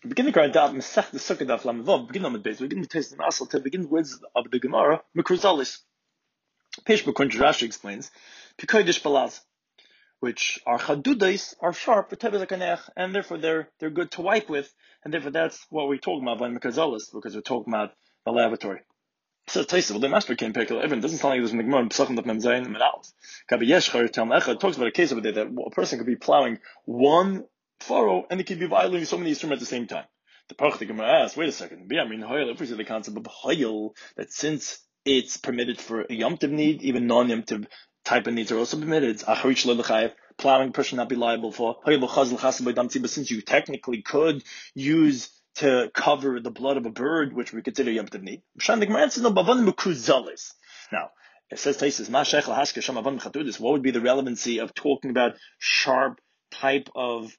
Begin the Daf Masech the Sukkah Daf Lamavav. Begin on the base. We begin the taste of Asal to begin words of the Gemara. Mikruzalis. Peish B'Kunj Rashi explains Pikodesh Balaz, which are chadudais, are sharp, and therefore they're good to wipe with, and therefore that's what we're talking about by Mikruzalis, because we're talking about the lavatory. So Taisa, well, the master came pick it doesn't sound like there's a Gemara Pesachim Daf Mem Zayin Menalis. Kabi Yeshchar Tam Echad talks about a case over there that a person could be plowing one furrow and it could be violating so many instruments at the same time. The Parach the Gemara asks, wait a second, if we see the concept of Hoyel, that since it's permitted for a Yom Tov need, even non-Yom type of needs are also permitted. It's Acharich L'Lechayev, plowing person not be liable for. But since you technically could use to cover the blood of a bird, which we consider Yom Tov need. Now, it says, what would be the relevancy of talking about sharp type of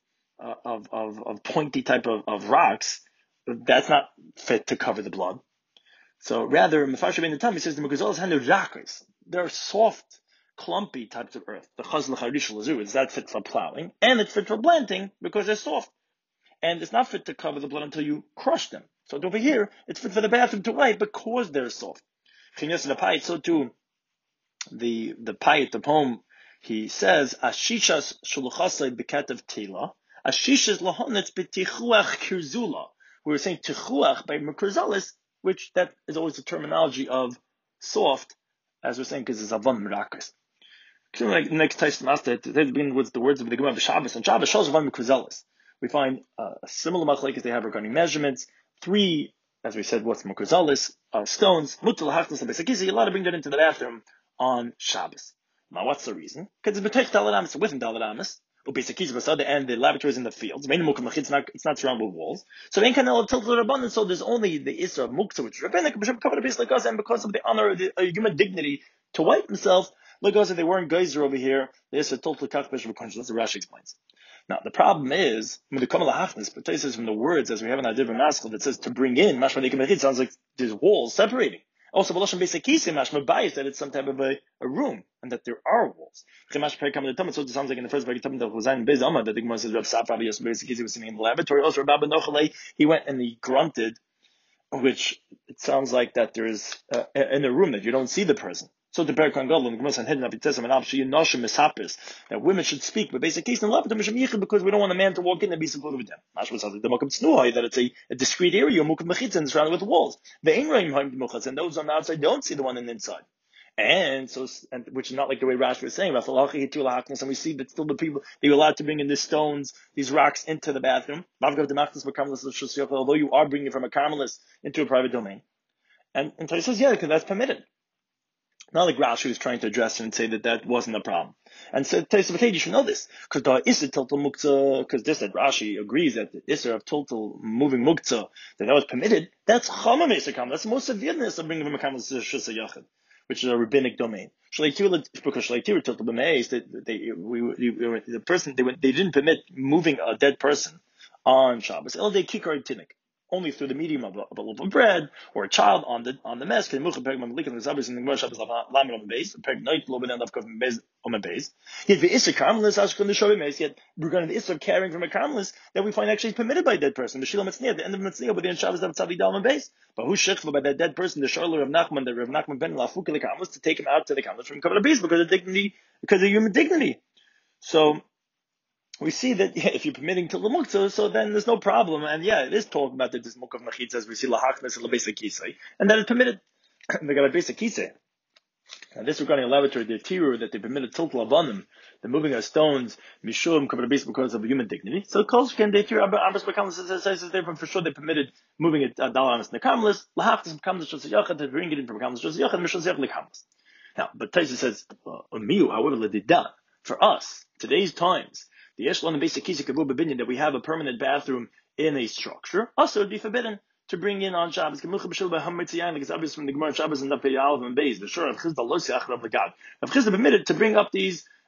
pointy type of rocks? That's not fit to cover the blood. So rather, Mefarsha ben the time, he says the Mekuzalas hand of rakis. They're soft, clumpy types of earth. The chazal charish lazu is that fit for plowing, and it's fit for planting because they're soft. And it's not fit to cover the blood until you crush them. So over here, it's fit for the bathroom to wipe because they're soft. So too, the Payat, the poem, he says, Ashishas shuluchasei b'katav tila, Ashishas lahonetz b'tichuach kirzula. We were saying tichuach by Mekuzalis, which that is always the terminology of soft, as we're saying, because it's avon mirakas. Like next Taisa Master, today begin with the words of the Gemara of Shabbos. And Shabbos shows avon mekuzalis. We find a similar machlekes they have regarding measurements. 3, as we said, what's mekuzalis? Stones. Mutal hachnas abesakisi. You're allowed to bring that into the bathroom on Shabbos. Now, what's the reason? Because it's betech daladamis, within daladamis. And the laboratories in the fields. It's not surrounded with walls. So they can tilted abundance. So there's only the Isra of Muktzah, which is rabbinic, covered a piece like us, and because of the honor of the human dignity to wipe himself, like us, if they weren't geyser over here, the Isra tilted kachbesh v'konsh. That's what Rashi explains. Now the problem is when the kamal hafnis, but says from the words as we have in our different maskal that says to bring in mashma dekamechit sounds like there's walls separating. Also, Balashon Beisakisi, mashma bias that it's some type of a room and that there are walls. So it sounds like in the first Vayit that Huzayin Bez Amad that the Gemara says Rav Safra Yosef Beisakisi was sitting in the laboratory. Also, Rabbi Nochalei, he went and he grunted, which it sounds like that there is in a room that you don't see the person. So the Berekan Gadol and the Gemara Sanhedrin Apitzesam and Abshi Yinoshim Misapis that women should speak, but basically in the laboratory because we don't want a man to walk in and be secluded with them. Mashma sounds like the Mokam Tznuai that it's a discrete area, Mokam Mechitza, and surrounded with walls. The Ein Reim Haim Muchas, and those on the outside don't see the one on the inside. And which is not like the way Rashi was saying. And we see that still the people they were allowed to bring in the stones, these rocks into the bathroom. Although you are bringing it from a carmelist into a private domain, and so he says, yeah, because that's permitted. Not like Rashi was trying to address it and say that wasn't a problem. And so you should know this because the Isser Tiltal Muktzah, because this that Rashi agrees that the Isser of Tiltal moving Muktzah that was permitted. That's Chama Meser Kam. That's the most severeness of bringing from a carmelist to Shus Yachid, which is a rabbinic domain. Because Shleitir Tiltal B'meis, they didn't permit moving a dead person on Shabbos. El de Kikar Tinik. Only through the medium of a loaf of bread or a child on the mess. We're going to the issue of carrying from a carmelist that we find actually is permitted by a dead person. The at the end of Mitzvah, but the Shabbos of Tzadi Dalman base. But who's shechva by that dead person? The Sharler of Nachman, the Rav Nachman ben Lafuka the carmelist to take him out to the carmelist from cover the base because of dignity, because of human dignity. So we see that if you're permitting to Lamukta, so then there's no problem. And yeah, it is talking about the Dismuk of Machitza as we see Lahachnes and Labesa Kisei. And then it's permitted. They got a basic Kisei. And this regarding a lavatory, the Tiru, that they permitted Tiltal Avanim, the moving of stones, Mishum, covered a base because of human dignity. So Kos can they Tiru, Ambas Bakamas says there for sure they permitted moving it, Dalamas and the Kamalis, Lahachnes becomes the Shosayachat, to bring it in from Kamalis, Shosayachat, Mishosayach, the Kamalis. Now, but Taisa says, Miu, however, Ledida, for us, today's times, the Yeshlon and basic Kisei Kavu Babinyan that we have a permanent bathroom in a structure, also would be forbidden to bring in on Shabbos. Because obviously from the Gemara Shabbos and Dafei Aleph and Beis, the Shur of Chizda Lo Seach Rav Legad. Rav Chizda permitted to bring up these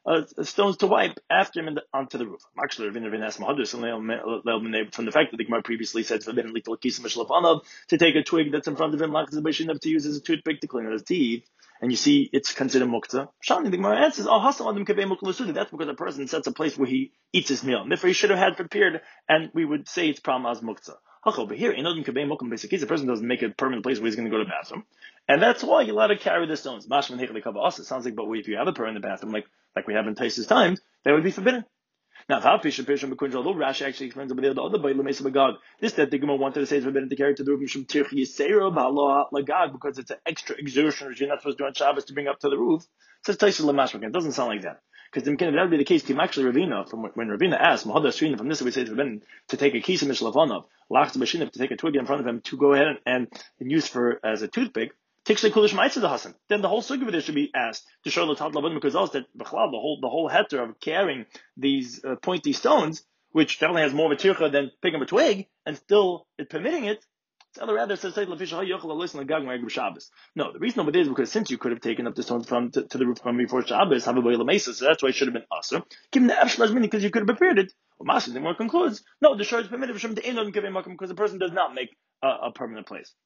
stones to wipe after him onto the roof. Actually, from the fact that the Gemara previously said to take a twig that's in front of him, to use as a toothpick to clean his teeth, and you see it's considered muktzah. Shani, the Gemara answers, that's because a person sets a place where he eats his meal. Therefore, he should have had prepared, and we would say it's pram as muktzah. Over here, the person doesn't make a permanent place where he's going to go to the bathroom, and that's why you're allowed to carry the stones. It sounds like, but if you have a permanent bathroom, like we have in Taisus times, that would be forbidden. Now, although Rashi actually explains over there the other Bagag, this that the Gemara wanted to say is forbidden to carry to the roof because it's an extra exertion which you're not supposed to do on Shabbos to bring up to the roof. It says Taisus Lamashmakan. It doesn't sound like that. Because that would be the case. Actually, Ravina, from when Ravina asked, from this we say it's forbidden to take a kisa mishlavanov, lachs b'shinif, to take a twig in front of him to go ahead and use for as a toothpick. Then the whole sugi there should be asked to show the tatlavon because else that the whole heter of carrying these pointy stones, which definitely has more of a tircha than picking up a twig, and still it permitting it. No, the reason over there is because since you could have taken up the stones from to the roof from before Shabbos, so that's why it should have been usher. Give him the efshlas meaning because you could have prepared it. Well, the more concludes, no, the shor is permitted because the person does not make a permanent place.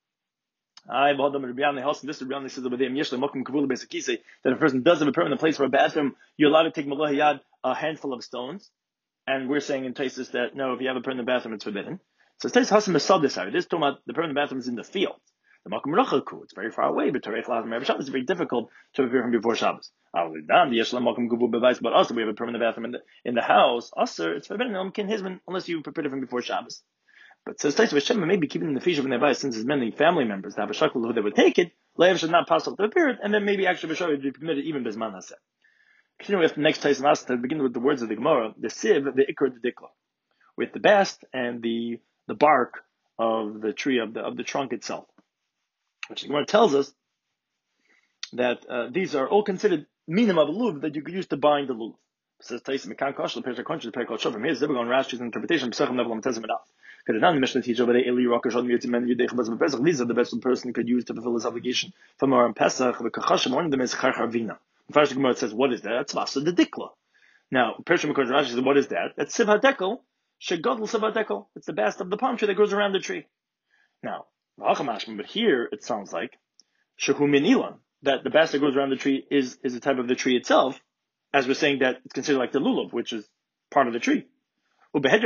This Rabbi says over there, that if a person does have a permanent place for a bathroom, you're allowed to take malahiyad, a handful of stones. And we're saying in Taisus that no, if you have a permanent bathroom, it's forbidden. So Taisus Hasim Masad this area. This talking about the permanent bathroom is in the field. The Makom Rachaku, it's very far away, but Torei Chalaz and Shabbos is very difficult to prepare from before Shabbos. But also we have a permanent bathroom in the house. Also, it's forbidden unless you prepared it from before Shabbos. But says Taisus Hashem maybe keeping the fish of Nebai since there's many family members that have a shakal who they would take it. Lev should not pass off the period, and then maybe actually Bashar would be permitted even Bisman Haseh. Continue with the next Taisus Master to begin with the words of the Gemara, the siv, the ikr, the dikla, with the bast and the bark of the tree of the trunk itself, which the Gemara tells us that these are all considered minimum of a lulav that you could use to bind the lulav. Says Taisus Mekan Kosh, the Pesach Konch, the Pesach Shofar. Here's Zibah on Rashi's interpretation. Pesachim Nevelam Tezim Enough. Because the Mishnah teaches over there, Eli Rocker Shon Yitzi Men Yidei Chabaz Pesach. These are the best person could use to fulfill his obligation from our Pesach. The Kachashim, one of them is Charchavina. The first Gemara says, what is that? That's Vasa the Dikla. Now, Pesach Mekan Rashi says, what is that? That's Siv HaDekel. Shegodl Siv HaDekel. It's the bast of the palm tree that grows around the tree. Now, but here it sounds like Shehu Min Ilan, that the bast that grows around the tree is a type of the tree itself. As we're saying that it's considered like the lulav, which is part of the tree. But the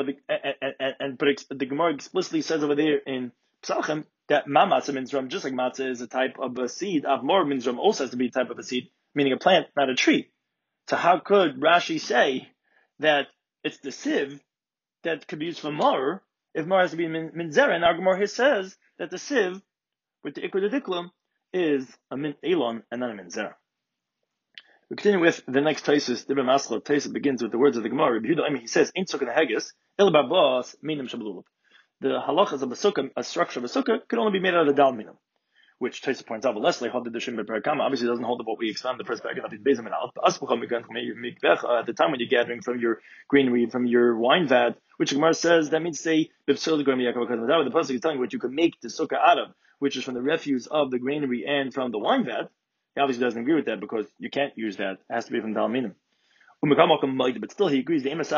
Gemara explicitly says over there in Pesachim that matzah minzram, just like matzah is a type of a seed, avmor minzram also has to be a type of a seed, meaning a plant, not a tree. So how could Rashi say that it's the siv that could be used for mar if mar has to be minzera? And our Gemara here says that the siv with the ikr diklam is a min elon and not a minzera. We continue with the next Taisus. Dibra Masla Taisus begins with the words of the Gemara. He says, "Ain't sukkah hegis il babas minim shablulav." The halachas of a sukkah, a structure of a sukkah, could only be made out of dal minim, which Taisus points out. But Leslie had the shim beperakama. Obviously, doesn't hold up what we explained in the first paragraph of his bezim al. At the time when you're gathering from your greenery, from your wine vat, which Gemara says that means say the pasuk is telling you what you could make the sukkah out of, which is from the refuse of the greenery and from the wine vat. He obviously doesn't agree with that because you can't use that. It has to be from Dal Minim. But still he agrees that you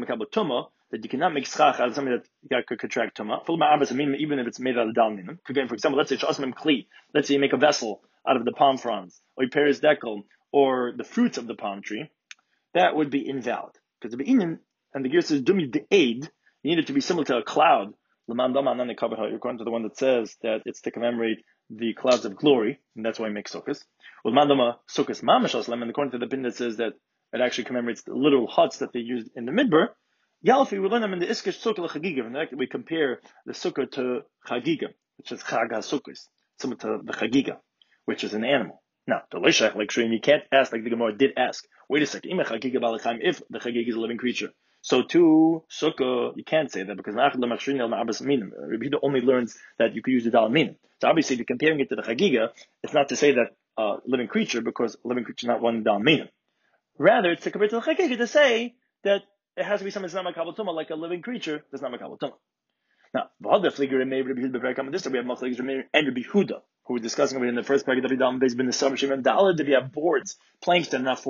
cannot make schach out of something that could contract tumah. Even if it's made out of Dal Minim. For example, let's say let's say you make a vessel out of the palm fronds, or pears dekel, or the fruits of the palm tree. That would be invalid. Because the be'inim, and the gear says dumi de'ed, you need it to be similar to a cloud. According to the one that says that it's to commemorate the clouds of glory, and that's why we make sukkahs. And according to the pin that says that it actually commemorates the literal huts that they used in the midbar, Yalfi, we learn them in the Iskish Sukkah Chagiga, and we compare the sukkah to Chagiga, which is Chag HaSukkahs, similar to the Chagiga, which is an animal. Now, the Leishach, like Shreem, you can't ask like the Gemara did ask. Wait a second, if the Chagiga is a living creature. So to sukkah, you can't say that because Rebbe only learns that you could use the dal minim. So obviously, if you're comparing it to the chagiga, it's not to say that living creature because a living creature is not one dal minim. Rather, it's to compare to the chagiga to say that it has to be something that's not makabel tumah, like a living creature that's not makabel tumah. Now, we have Machlekes Remeir and Rabbi Huda, who we're discussing over in the first paragraph of David. There's been the summer. If you have boards, planks that are not for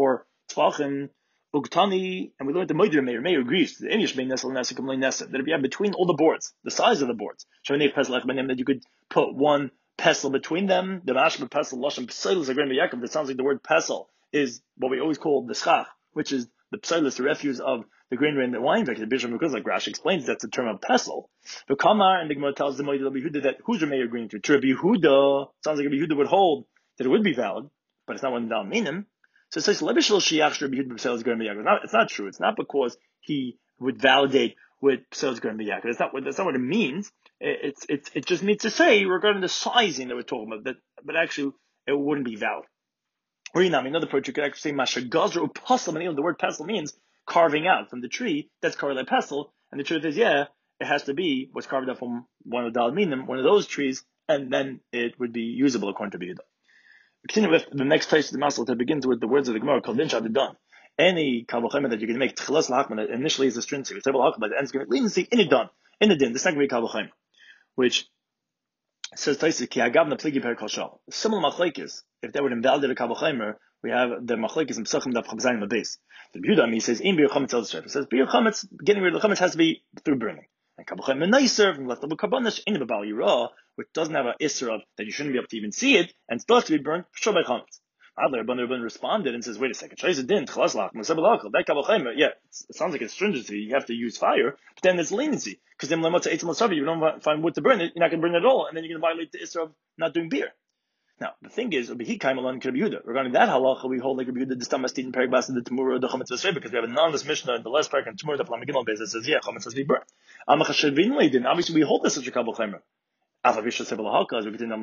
Tzvachim, Ugtani, and we learned the Moidir Meir agrees to the Inish Bein Nesel Nesek Kamlei Nesek, that if you have between all the boards, the size of the boards, that you could put one pestle between them, the Mashma pestle, Lashon Psailis Agrim Yaakov, that sounds like the word pestle is what we always call the schach, which is the psailis, the refuse of the grain and the wine. The Bishop because like Rashi explains, that's the term of pestle. The Kamar and the Gemara tells the Moed Rabbi Yehuda that who's Rabbi agreeing to? To Rabbi Yehuda, sounds like Rabbi Yehuda would hold that it would be valid, but it's not one down meaning. So it says Lebishal Shiach Rabbi Yehuda psailis grain Yaakov. It's not true. It's not because he would validate with psailis grain Yaakov. That's not what it means. It just means to say regarding the sizing that we're talking about, but actually it wouldn't be valid. Or another approach, you could actually say mashagazra or pestle. And the word pestle means carving out from the tree. That's carved like pestle. And the truth is, it has to be what's carved out from one of the dalminim, one of those trees, and then it would be usable according to Yehuda. We continue with the next place of the masal that begins with the words of the Gemara called Din Shadidon. Any kavachema that you're going to make tchilas lahachman initially is a stringency. It's double but the end is going to be leniency in the don, in the din. This is not going to be kavachema, which says Taisa ki agavna pligi per kol. Similar machlekes. If that would invalidate a kavachema, we have the machlekes in Pesachim daf chavzayin labes. The Yehuda he says in bir chametz el shef. It says bir chametz, getting rid of the chametz has to be through burning. And kavachema nicer from left level karbonish in the babal yirah, which doesn't have an isser of that you shouldn't be able to even see it, and still has to be burned for sure by chametz. Adler Rabban responded and says, wait a second, that kavachema, it sounds like it's stringency, you have to use fire, but then there's leniency, because then you don't find wood to burn it, you're not going to burn it at all, and then you're going to violate the isser of not doing beer. Now, the thing is, regarding that halacha, we hold like Rabbi Yehuda, the Stamastin in Perek Bas, the Temurah, the Chametz V'Srei, because we have a non-less Mishnah in the last Perek, and Temurah, the Flamigimel base that says, Chametz has to be burnt. Obviously, we hold this such a kavachema. As we continue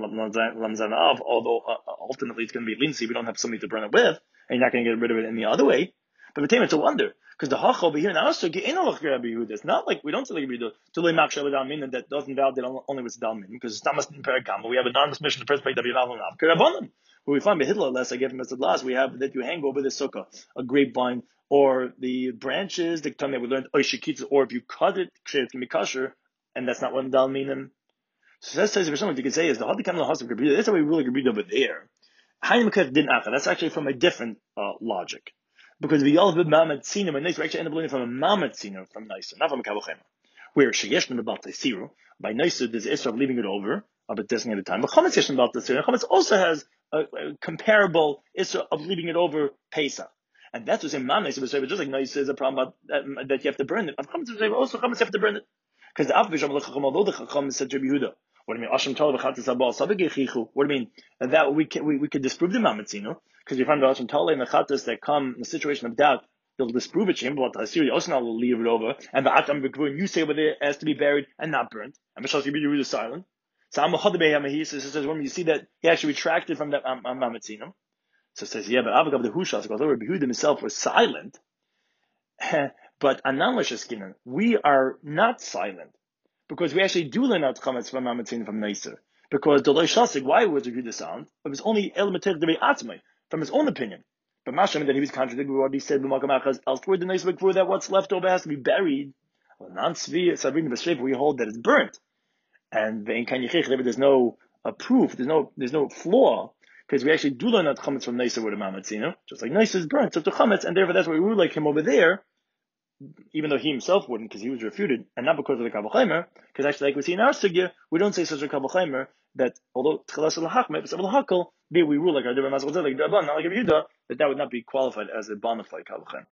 although ultimately it's going to be leniency, we don't have somebody to burn it with, and you're not going to get rid of it any other way. But it's a wonder, because the hach over here in our sugi ain't no Rabbi Yehuda. It's not like we don't say like Rabbi Yehuda to lay makshel dalmin that doesn't validate only with dalmin, because it's not must in perikam. We have a non-mission perspective of Yavam. Where we find behidla less I give him as the last, we have that you hang over the sukkah, a grapevine, or the branches, the time that we learned oishikitz, or if you cut it, it can be kosher, and that's not one dalminim. So that says for someone you can say is the hadikam lahas of Rabbi Yehuda. That's how we really Rabbi Yehuda over there. That's actually from a different logic, because we all have mamet sinu and nicer. We actually end up learning from a mamet sinu from nicer, not from a kavachema. Where sheyeshnu about siru by nicer there's isra of leaving it over of a designated time. But chametz yeshnu about siru. Chametz also has a comparable isra of leaving it over Pesach, and that's what saying mamet nicer. Just like nicer is a problem about that you have to burn it. Chametz also chametz you have to burn it, because the avvisham lechacham, although the chacham said Rabbi Yehuda. What do you mean? Asham Tala v'chatzis abal savigechichu. What do you mean? That we could disprove the mamatzino, because you find the Asham Tala and the chatzis that come in a situation of doubt, they'll disprove it. But the Assyria also now will leave it over, and the Atam v'kvur, you say over there it has to be buried and not burnt. And Mishal Rabbi Yehuda is silent. So I'm a chadabei hamahi. So it says when you see that he actually retracted from that mamatzino. So it says but Avagav the Hushas, although Rabbi Yehuda himself was silent, but Anam we are not silent. Because we actually do learn out chametz from mamatzin from Neiser. Because the Shasig, why was Rabbi Yehuda sound? It was only elementary debate atzmai, from his own opinion. But Masham that he was contradicting what he said elsewhere the Neiser before that what's left over has to be buried. Well, we hold that it's burnt. And there's no proof, there's no flaw, because we actually do learn out chametz from Neiser with a mamatzin, just like Neiser is burnt, so to chametz, and therefore that's why we rule like him over there. Even though he himself wouldn't, because he was refuted, and not because of the kavachaymer, because actually, like we see in our sugya, we don't say such a kavachaymer that although tchilas l'hachmer, but l'hakol, we rule like our Rebbe Mazal like Rabban, not like Rabbi Yehuda, that would not be qualified as a bona fide kavachaymer.